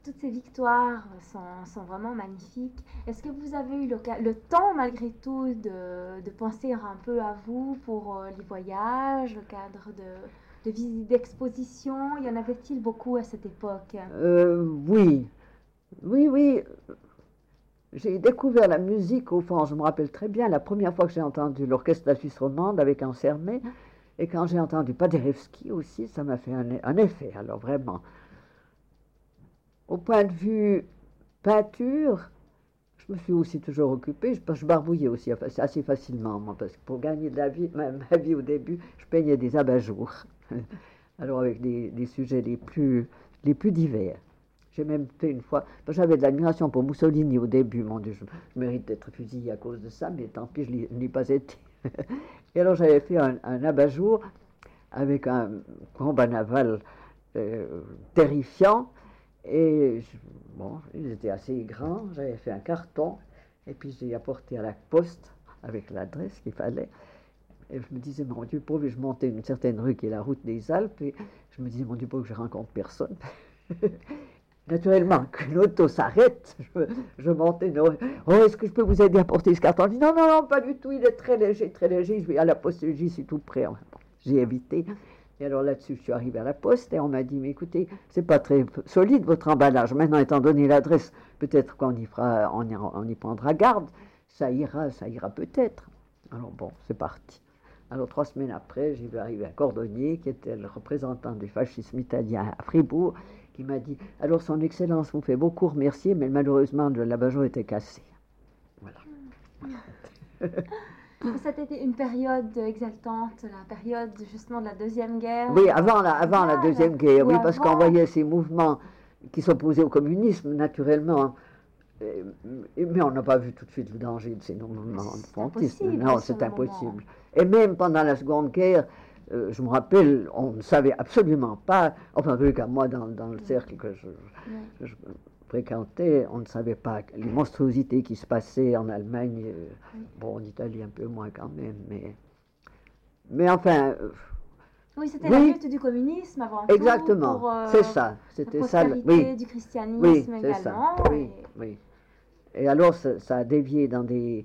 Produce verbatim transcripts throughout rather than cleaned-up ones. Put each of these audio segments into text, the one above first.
Toutes ces victoires sont, sont vraiment magnifiques. Est-ce que vous avez eu le, le temps, malgré tout, de, de penser un peu à vous pour euh, les voyages, le cadre de, de visites d'exposition? Y en avait-il beaucoup à cette époque? Euh, oui, oui, oui. J'ai découvert la musique au fond. Je me rappelle très bien la première fois que j'ai entendu l'orchestre de la Suisse romande avec Ansermet. Et quand j'ai entendu Paderewski aussi, ça m'a fait un, un effet. Alors vraiment, au point de vue peinture, je me suis aussi toujours occupée. Je, je barbouillais aussi assez facilement, moi, parce que pour gagner de la vie, même ma vie au début, je peignais des abat-jours. Alors avec des, des sujets les plus, les plus divers. J'ai même fait une fois, j'avais de l'admiration pour Mussolini au début, mon Dieu, je, je mérite d'être fusillé à cause de ça, mais tant pis, je n'y ai pas été. Et alors j'avais fait un, un abat-jour avec un combat naval euh, terrifiant, et je, bon, ils étaient assez grands, j'avais fait un carton, et puis j'ai apporté à la poste avec l'adresse qu'il fallait. Et je me disais, mon Dieu, pauvre, je montais une certaine rue qui est la route des Alpes, et je me disais, mon Dieu, pauvre, je rencontre personne. Naturellement, qu'une auto s'arrête, je, je montais, non, oh, est-ce que je peux vous aider à porter ce carton? Je dis, non, non, non, pas du tout, il est très léger, très léger, je vais à la poste, j'y suis tout près. Enfin, bon, j'ai évité. Et alors là-dessus, je suis arrivé à la poste et on m'a dit, mais écoutez, c'est pas très solide votre emballage. Maintenant, étant donné l'adresse, peut-être qu'on y fera, on y, on y prendra garde. Ça ira, ça ira peut-être. Alors bon, c'est parti. Alors trois semaines après, j'ai vu arriver un cordonnier qui était le représentant du fascisme italien à Fribourg, qui m'a dit, alors son excellence vous fait beaucoup remercier, mais malheureusement l'abat-jour était cassé. Voilà. C'était une période exaltante, la période justement de la Deuxième Guerre. Oui, avant la, avant la Deuxième Guerre, oui, parce qu'on voyait ces mouvements qui s'opposaient au communisme, naturellement. Et, mais on n'a pas vu tout de suite le danger de ces mouvements frontistes. Non, c'est impossible. Et même pendant la Seconde Guerre, euh, je me rappelle, on ne savait absolument pas, enfin, en tout cas, moi, dans, dans le cercle que je, oui. je fréquentais, on ne savait pas les monstruosités qui se passaient en Allemagne, euh, oui. Bon, en Italie un peu moins quand même, mais, mais enfin... Euh, oui, c'était oui. la lutte du communisme avant tout. Exactement, pour, euh, c'est ça. C'était ça. La prospérité oui. du christianisme oui, également. Ça. Oui, et... oui. Et alors, ça, ça a dévié dans des,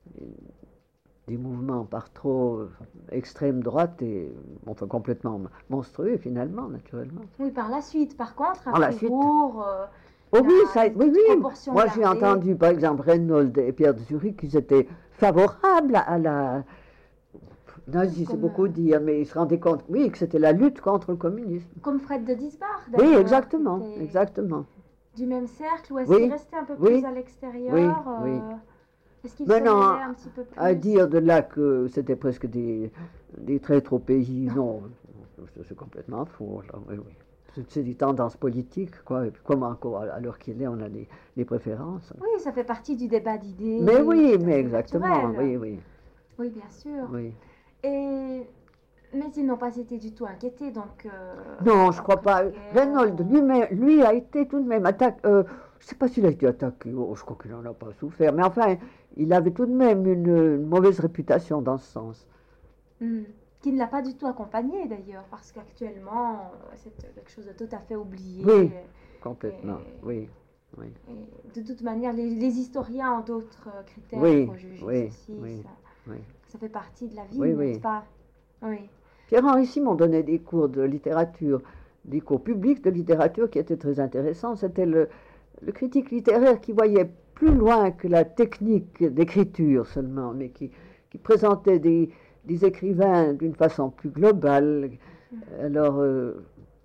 des mouvements par trop extrême droite et enfin, complètement monstrueux, finalement, naturellement. Oui, par la suite, par contre, à par Fribourg... Euh, oh oui, ça, oui, oui. Moi, j'ai entendu, par exemple, Reynold et Pierre de Zurich, qu'ils étaient favorables à la... nazi, c'est beaucoup dire, mais ils se rendaient compte, oui, que c'était la lutte contre le communisme. Comme Fred de Disbach, d'ailleurs. Oui, exactement, exactement. Du même cercle, ou est-ce oui, qu'il restait un peu oui, plus à l'extérieur oui, euh, oui. Est-ce qu'il se non, un petit peu plus à dire de là que c'était presque des, des traîtres au pays, non, c'est complètement faux. Là, oui, oui. C'est des tendances politiques, quoi. Et puis comme encore, à l'heure qu'il est, on a des, des préférences. Oui, ça fait partie du débat d'idées. Mais oui, mais exactement, naturel. oui, oui. Oui, bien sûr. Oui. Et... Mais ils n'ont pas été du tout inquiétés, donc... Euh, non, je ne crois pas. Reynolds, lui, lui a été tout de même attaqué. Euh, je ne sais pas s'il a été attaqué, oh, je crois qu'il n'en a pas souffert. Mais enfin, il avait tout de même une, une mauvaise réputation dans ce sens. Mmh. Qui ne l'a pas du tout accompagné, d'ailleurs, parce qu'actuellement, c'est quelque chose de tout à fait oublié. Oui, et, complètement, et, oui. Oui. Et de toute manière, les, les historiens ont d'autres critères oui, pour juger oui, ceci. Oui, ça, oui. ça fait partie de la vie, oui, n'est-ce oui. pas? Oui. Pierre-Henri Simon donnait des cours de littérature, des cours publics de littérature qui étaient très intéressants. C'était le, le critique littéraire qui voyait plus loin que la technique d'écriture seulement, mais qui, qui présentait des, des écrivains d'une façon plus globale. Mmh. Alors, euh,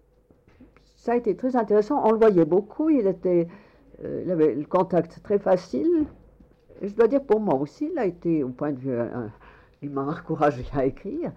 ça a été très intéressant. On le voyait beaucoup. Il, était, euh, il avait le contact très facile. Et je dois dire, pour moi aussi, il a été, au point de vue, un, il m'a encouragé à écrire.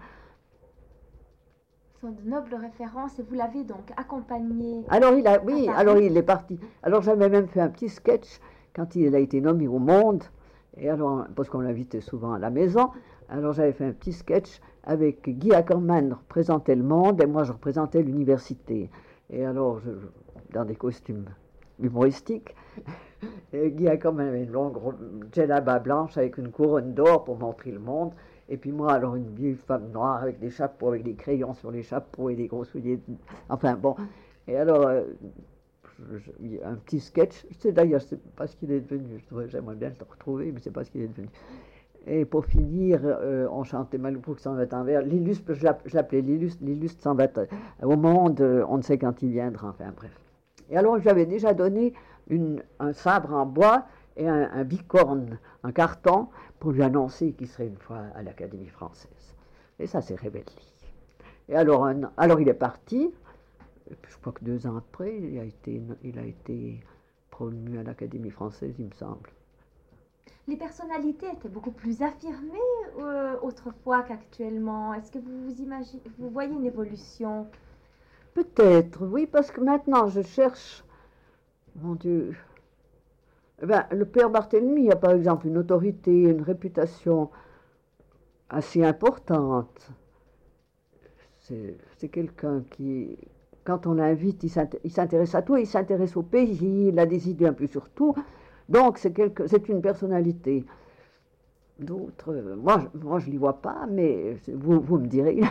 Ce sont de nobles références et vous l'avez donc accompagné. Alors il a, oui, alors il est parti. Alors j'avais même fait un petit sketch quand il a été nommé au Monde, et alors parce qu'on l'invitait souvent à la maison. Alors j'avais fait un petit sketch avec Guy Ackerman représentait le Monde et moi je représentais l'université. Et alors je, dans des costumes humoristiques. Et Guy Ackerman avait une longue djellaba blanche avec une couronne d'or pour montrer le monde. Et puis moi, alors une vieille femme noire avec des chapeaux, avec des crayons sur les chapeaux et des gros souliers. Enfin bon. Et alors, euh, je- je- il y a un petit sketch. Je sais d'ailleurs, je sais pas ce qu'il est devenu. Je devrais- J'aimerais bien le retrouver, mais je sais pas ce qu'il est devenu. Et pour finir, euh, on chantait Malibu qui s'en va un verre. L'illustre, je l'app- je l'appelais l'illustre, l'illustre s'en va au monde, euh, on ne sait quand il viendra, enfin bref. Et alors j'avais déjà donné une, un sabre en bois et un, un bicorne en carton pour lui annoncer qu'il serait une fois à l'Académie française. Et ça s'est révélé. Et alors, un- alors il est parti, et puis je crois que deux ans après, il a été, il a été promu à l'Académie française, il me semble. Les personnalités étaient beaucoup plus affirmées euh, autrefois qu'actuellement. Est-ce que vous vous imaginez, vous voyez une évolution? Peut-être, oui, parce que maintenant je cherche, mon Dieu, eh ben, le père Barthélemy a par exemple une autorité, une réputation assez importante. C'est c'est quelqu'un qui, quand on l'invite, il s'int- il s'intéresse à tout, il s'intéresse au pays, il a des idées un peu sur tout. Donc c'est quelque- c'est une personnalité. D'autres, euh, moi, je- moi je ne l'y vois pas, mais c'est- vous, vous me direz.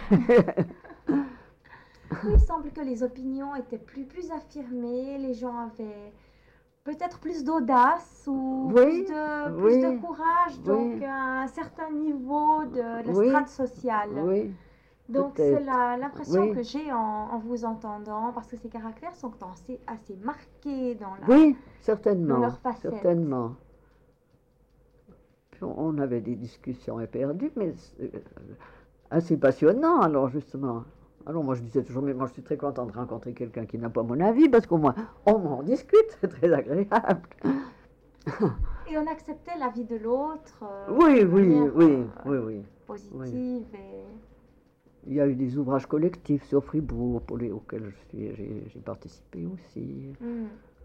Oui, il semble que les opinions étaient plus, plus affirmées, les gens avaient peut-être plus d'audace ou plus Oui, de, plus de oui, courage, donc oui, un certain niveau de la oui, strate sociale. oui, Donc c'est peut-être. la- l'impression Oui, que j'ai en, en vous entendant, parce que ces caractères sont assez, assez marqués dans, la, oui, dans certainement, leurs facettes. certainement. Puis on on avait des discussions éperdues, mais c'est, euh, assez passionnant, alors justement. Alors moi je disais toujours, mais moi je suis très content de rencontrer quelqu'un qui n'a pas mon avis, parce qu'au moins on m'en discute, c'est très agréable. Et on acceptait l'avis de l'autre euh, Oui, de oui, manière oui, euh, oui, oui, positive oui. et Il y a eu des ouvrages collectifs sur Fribourg pour les, auxquels je suis, j'ai, j'ai participé aussi. hmm.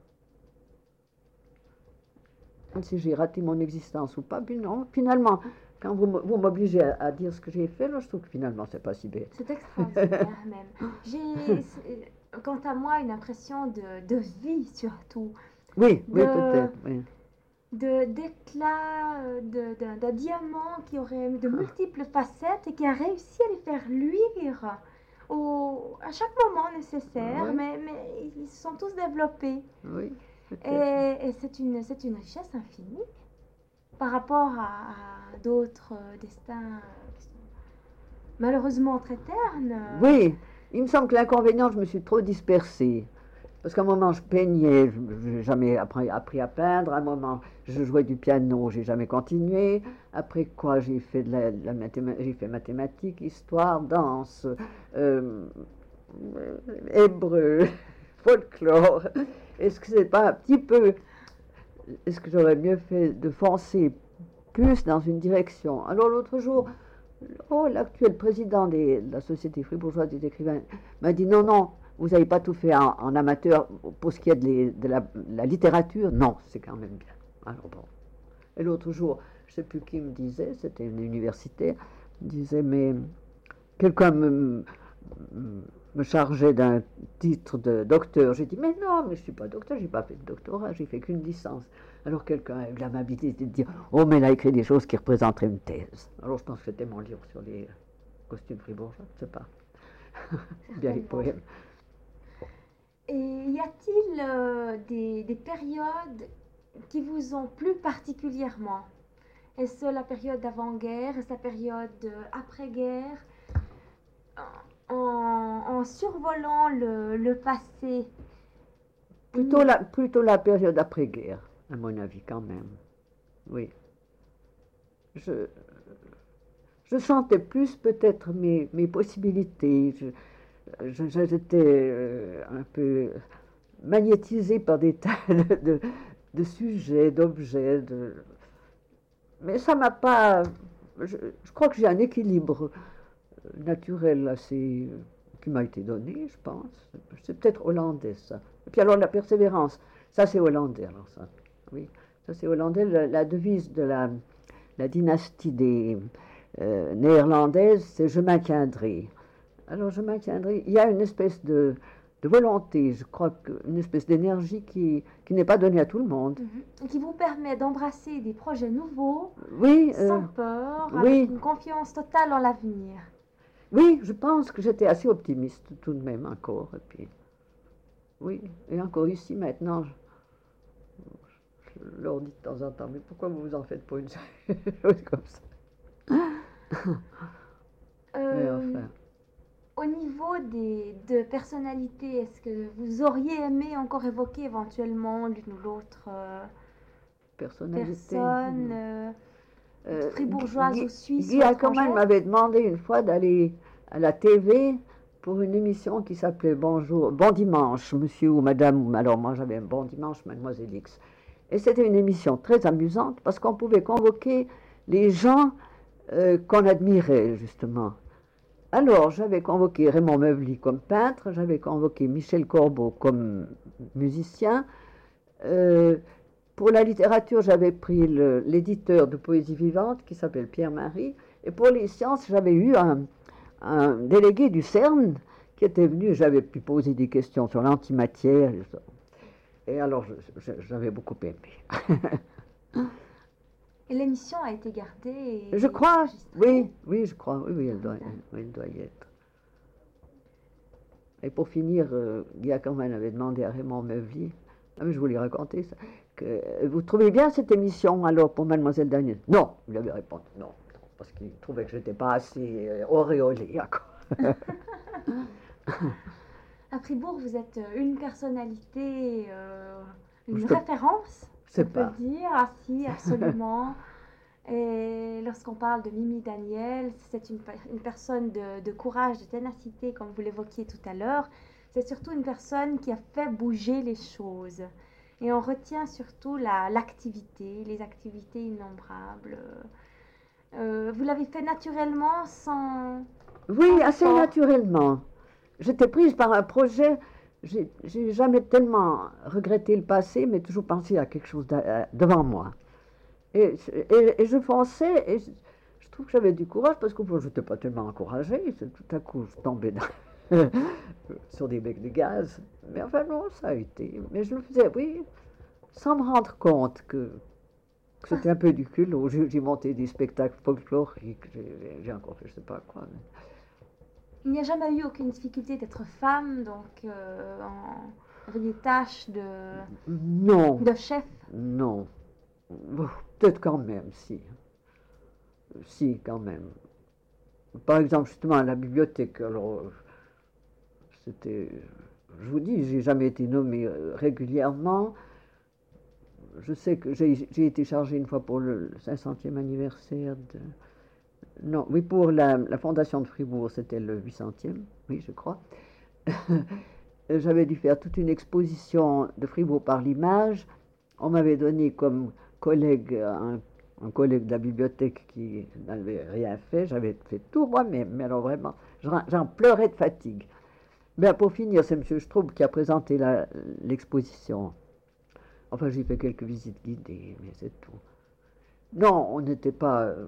Si j'ai raté mon existence ou pas, puis non. Finalement, quand vous, m- vous m'obligez à, à dire ce que j'ai fait, là, je trouve que finalement c'est pas si bête. C'est extraordinaire même. J'ai, c'est- quant à moi, une impression de, de vie surtout, Oui, oui, de, peut-être, oui. de, d'éclat, euh, de, d'un, d'un diamant qui aurait de multiples facettes et qui a réussi à les faire luire au, à chaque moment nécessaire, Oui, mais, mais ils se sont tous développés. oui, peut-être. Et, et c'est une, c'est une richesse infinie par rapport à, à d'autres euh, destins euh, qui sont malheureusement très ternes. Oui, il me semble que l'inconvénient, je me suis trop dispersée. Parce qu'à un moment, je peignais, je n'ai jamais appris, appris à peindre. À un moment, je jouais du piano, j'ai jamais continué. Après quoi, j'ai fait, de la, de la mathéma- j'ai fait mathématiques, histoire, danse, euh, euh, hébreu, folklore. Est-ce que c'est pas un petit peu... Est-ce que j'aurais mieux fait de foncer plus dans une direction? Alors l'autre jour, oh, l'actuel président des- de la Société fribourgeoise des écrivains m'a dit non, non, vous n'avez pas tout fait en, en amateur pour ce qui est de, les- de la, la littérature. Non, c'est quand même bien. Alors bon. Et l'autre jour, je ne sais plus qui me disait, c'était une universitaire, me disait, mais quelqu'un me, me chargeait d'un titre de docteur. J'ai dit, mais non, mais je ne suis pas docteur, je n'ai pas fait de doctorat, j'ai fait qu'une licence. Alors quelqu'un a eu l'amabilité de dire, oh, mais elle a écrit des choses qui représenteraient une thèse. Alors je pense que c'était mon livre sur les costumes fribourgeois, je ne sais pas. Bien les poèmes. Et y a-t-il euh, des, des périodes qui vous ont plu particulièrement? Est-ce la période d'avant-guerre? Est-ce la période euh, après-guerre? En, en survolant le, le passé. Plutôt la, plutôt la période après-guerre, à mon avis, quand même. Oui. Je, je sentais plus peut-être mes, mes possibilités. Je, je- je- j'étais euh, un peu magnétisée par des tas de, de- de sujets, d'objets. De... Mais ça m'a pas. Je, je crois que j'ai un équilibre naturel assez qui m'a été donné, je pense. C'est peut-être hollandais, ça. Et puis alors la persévérance, ça c'est hollandais, alors ça. Oui, ça c'est hollandais. La, la devise de la, la dynastie des euh, néerlandaises, c'est je maintiendrai. Alors je maintiendrai. Il y a une espèce de, de volonté, je crois, que, une espèce d'énergie qui, qui n'est pas donnée à tout le monde. Mhm. Qui vous permet d'embrasser des projets nouveaux Oui, sans euh, peur, oui. avec une confiance totale en l'avenir. oui, je pense que j'étais assez optimiste tout de même encore. Et puis, oui, et encore ici maintenant, je, je leur dis de temps en temps, mais pourquoi vous vous en faites pour une chose comme ça? Mais Euh, enfin, Au niveau des, de personnalités, est-ce que vous auriez aimé encore évoquer éventuellement l'une ou l'autre euh, personnalité. personne euh, Euh, fribourgeoise Guy, ou suisse Guy ou Ackermann étrangère? m'avait demandé une fois d'aller à la T V pour une émission qui s'appelait Bonjour, Bon Dimanche, monsieur ou madame, ou alors moi j'avais un Bon Dimanche, mademoiselle X. Et c'était une émission très amusante parce qu'on pouvait convoquer les gens euh, qu'on admirait justement. Alors j'avais convoqué Raymond Meuvely comme peintre, j'avais convoqué Michel Corbeau comme musicien. Euh, pour la littérature, j'avais pris le- l'éditeur de Poésie vivante qui s'appelle Pierre-Marie. Et pour les sciences, j'avais eu un, un délégué du CERN qui était venu. J'avais pu poser des questions sur l'antimatière. Et alors, je- je- j'avais beaucoup aimé. Et l'émission a été gardée et Je crois, enregistrée. oui, oui, je crois, oui, oui, elle doit, Formidable. oui, elle doit y être. Et pour finir, euh, Guy Ackermann avait demandé à Raymond Meuvely, ah, mais je voulais raconter ça, que vous trouvez bien cette émission alors pour Mademoiselle Daniel? Non, il avait répondu non, non, parce qu'il trouvait que je n'étais pas assez euh, auréolée. Quoi. À Fribourg, vous êtes euh, une personnalité, euh, une Je te- référence, je sais on peut pas. le dire. Ah si, absolument. Et lorsqu'on parle de Mimi Daniel, c'est une, pe- une personne de, de courage, de ténacité, comme vous l'évoquiez tout à l'heure. C'est surtout une personne qui a fait bouger les choses. Et on retient surtout la, l'activité, les activités innombrables. Euh, vous l'avez fait naturellement, sans, Oui, sans assez effort. naturellement. J'étais prise par un projet, j'ai j'ai jamais tellement regretté le passé, mais toujours pensé à quelque chose d'a- euh, devant moi. Et, et- et je fonçais, et je, je trouve que j'avais du courage, parce que bon, je n'étais pas tellement encouragée, c'est tout à coup je tombais dans- sur des becs de gaz. Mais enfin non, ça a été. Mais je le faisais, oui, sans me rendre compte que, que c'était un peu du culot. J'ai j'ai monté des spectacles folkloriques, j'ai j'ai encore fait je sais pas quoi. mais- Il n'y a jamais eu aucune difficulté d'être femme, donc euh, en- avec des tâches de, Non, de chef. non. Bon, peut-être quand même, si. Si, quand même. Par exemple, justement, à la bibliothèque, alors, euh, c'était, je vous dis, j'ai jamais été nommée euh, régulièrement. Je sais que j'ai j'ai été chargée une fois pour le cinq centième anniversaire de... Non, oui, pour la, la fondation de Fribourg, c'était le huit centième, oui, je crois. J'avais dû faire toute une exposition de Fribourg par l'image. On m'avait donné comme collègue un, un collègue de la bibliothèque qui n'avait rien fait. J'avais fait tout moi-même, mais alors vraiment, j'en j'en pleurais de fatigue. Ben, pour finir, c'est M. Straub qui a présenté la- l'exposition. Enfin, j'ai fait quelques visites guidées, mais c'est tout. Non, on n'était pas euh,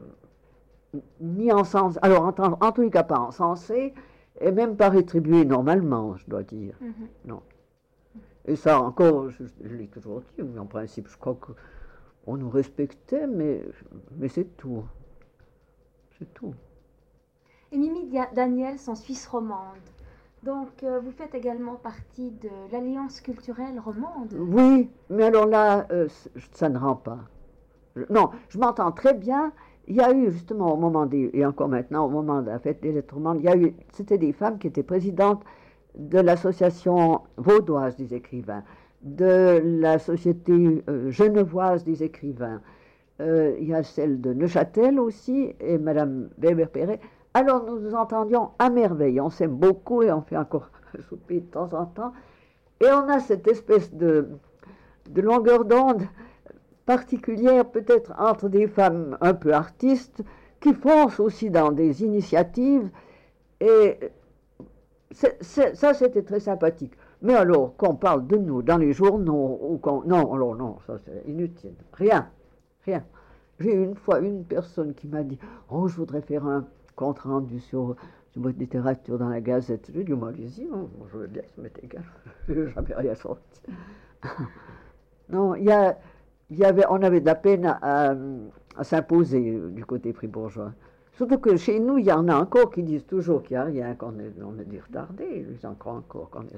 ni encensé, alors en, tant- en tous les cas pas encensé, et même pas rétribué normalement, je dois dire. Mhm. Non. Et ça encore, je, je l'ai toujours dit, mais en principe, je crois qu'on nous respectait, mais, mais c'est tout. C'est tout. Et Mimi Dia- Daniel sont suisse romande. Donc euh, vous faites également partie de l'Alliance culturelle romande. Oui, mais alors là, euh, c- ça ne rend pas. Je- non, je m'entends très bien. Il y a eu justement au moment des, et encore maintenant au moment de la fête des lettres romandes, il y a eu, c'était des femmes qui étaient présidentes de l'association vaudoise des écrivains, de la société euh, genevoise des écrivains. Euh, il y a celle de Neuchâtel aussi, et Madame Weber-Perret. Alors nous nous entendions à merveille. On s'aime beaucoup et on fait encore souper de temps en temps. Et on a cette espèce de, de longueur d'onde particulière peut-être entre des femmes un peu artistes qui foncent aussi dans des initiatives. Et c'est- c'est- ça, c'était très sympathique. Mais alors, qu'on parle de nous dans les journaux, ou qu'on... Non, alors non, ça c'est inutile. Rien, rien. J'ai eu une fois une personne qui m'a dit « Oh, je voudrais faire un compte rendu sur, sur votre littérature dans la Gazette. » J'ai dit « Moi, allez-y, hein, moi, je veux bien, ça m'est égal. » Je n'ai jamais rien sorti. Non, il y a, il y avait, on avait de la peine à, à- à s'imposer euh, du côté fribourgeois. Surtout que chez nous, il y en a encore qui disent toujours qu'il n'y a rien, qu'on est, on est des retardés. Ils en croient encore qu'on est...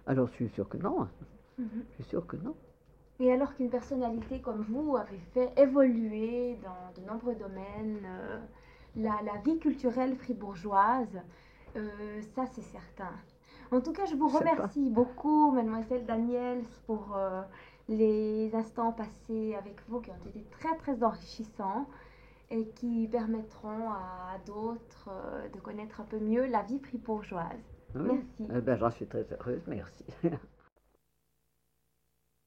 Alors je suis sûre que non. Mhm. Je suis sûre que non. Et alors qu'une personnalité comme vous avait fait évoluer dans de nombreux domaines euh, la, la vie culturelle fribourgeoise, euh, ça c'est certain. En tout cas, je vous Je sais pas. remercie beaucoup, mademoiselle Daniels, pour euh, les instants passés avec vous qui ont été très très enrichissants et qui permettront à d'autres euh, de connaître un peu mieux la vie fribourgeoise. Oui. Merci. Eh ben, j'en suis très heureuse, merci.